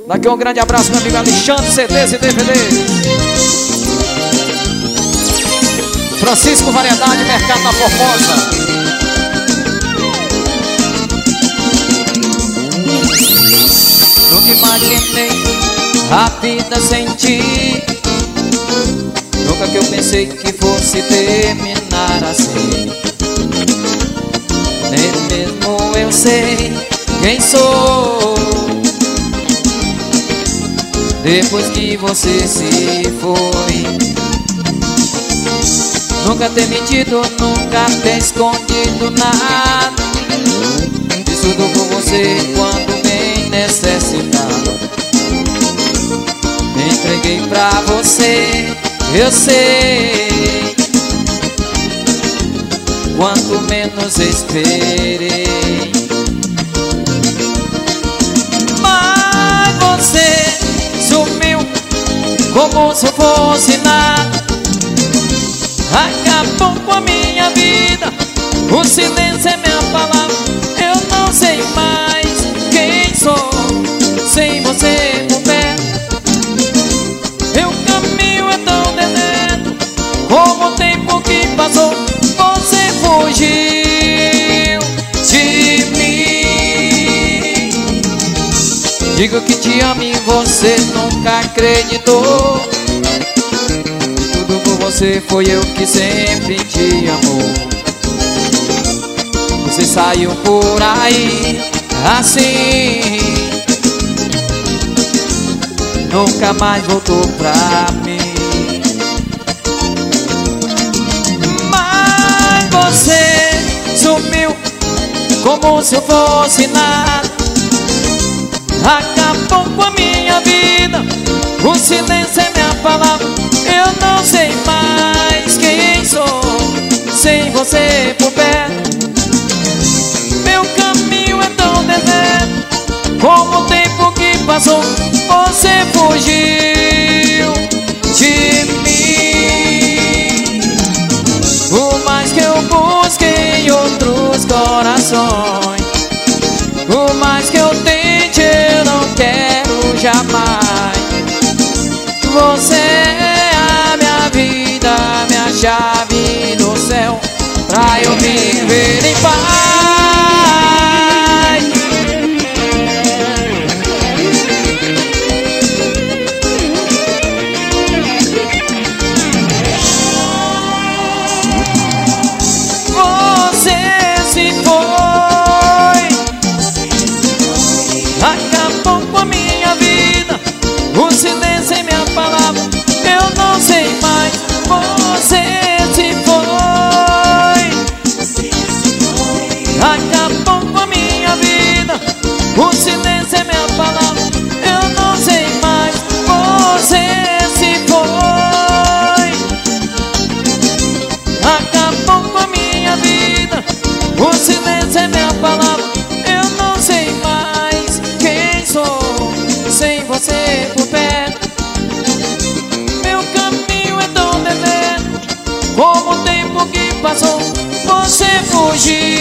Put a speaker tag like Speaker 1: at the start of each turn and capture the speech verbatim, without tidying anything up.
Speaker 1: Daqui um grande abraço, meu amigo Alexandre, C Ds e D V Ds. Francisco Variedade, Mercado da Formosa. Nunca imaginei a vida sem ti. Nunca que eu pensei que fosse terminar assim. Nem mesmo eu sei quem sou depois que você se foi. Nunca ter mentido, nunca ter escondido nada. Fiz tudo por você quando bem necessitado. Me entreguei pra você, eu sei. Quanto menos esperei. Mas você sumiu como se eu fosse nada. Acabou com a minha vida. O silêncio é minha palavra. Eu não sei mais quem sou sem você por perto. Meu caminho é tão deserto como o tempo que passou. Você fugiu de mim. Digo que te amo e você nunca acreditou. Tudo por você foi eu que sempre te amou. Você saiu por aí assim, nunca mais voltou pra mim. Mas você sumiu como se eu fosse nada. Acabou com a minha vida. O silêncio é minha palavra. Eu não sei mais quem sou sem você por perto. Meu caminho é tão deserto como o tempo que passou. Você fugiu de mim. Por mais que eu busquei outros corações, por mais que eu tente, eu não quero jamais. Você é a minha vida, minha chave do céu, pra eu viver em paz. Você se foi, acabou com a minha vida. O silêncio é minha palavra. Eu não sei mais. Você se foi, acabou com a minha vida. O silêncio é minha palavra. Eu não sei mais. Você se foi, acabou com a minha vida. O silêncio é minha palavra. Eu não sei mais quem sou sem você por perto. Meu caminho é tão deserto como o tempo que passou. Você fugiu